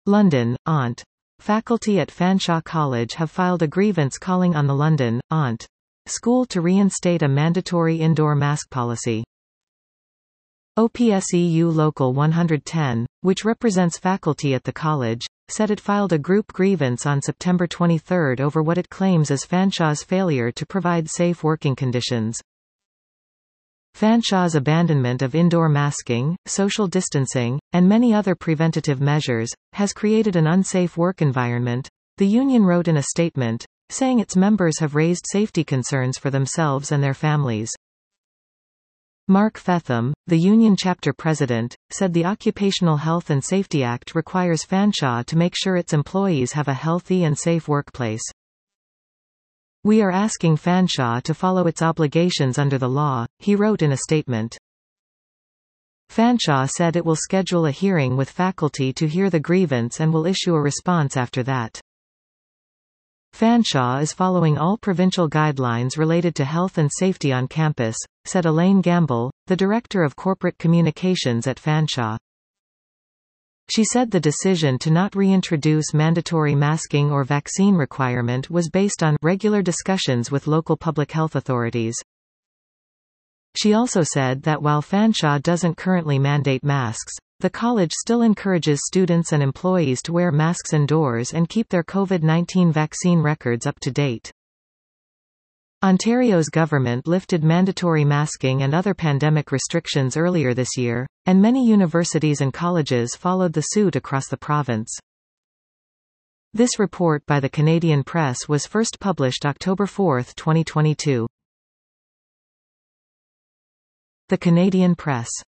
London, Ont. Faculty at Fanshawe College have filed a grievance calling on the London, Ont. School to reinstate a mandatory indoor mask policy. OPSEU Local 110, which represents faculty at the college, said it filed a group grievance on September 23 over what it claims is Fanshawe's failure to provide safe working conditions. Fanshawe's abandonment of indoor masking, social distancing, and many other preventative measures, has created an unsafe work environment, the union wrote in a statement, saying its members have raised safety concerns for themselves and their families. Mark Fetham, the union chapter president, said the Occupational Health and Safety Act requires Fanshawe to make sure its employees have a healthy and safe workplace. "We are asking Fanshawe to follow its obligations under the law," he wrote in a statement. Fanshawe said it will schedule a hearing with faculty to hear the grievance and will issue a response after that. Fanshawe is following all provincial guidelines related to health and safety on campus, said Elaine Gamble, the Director of Corporate Communications at Fanshawe. She said the decision to not reintroduce mandatory masking or vaccine requirement was based on regular discussions with local public health authorities. She also said that while Fanshawe doesn't currently mandate masks, the college still encourages students and employees to wear masks indoors and keep their COVID-19 vaccine records up to date. Ontario's government lifted mandatory masking and other pandemic restrictions earlier this year, and many universities and colleges followed the suit across the province. This report by the Canadian Press was first published October 4, 2022. The Canadian Press.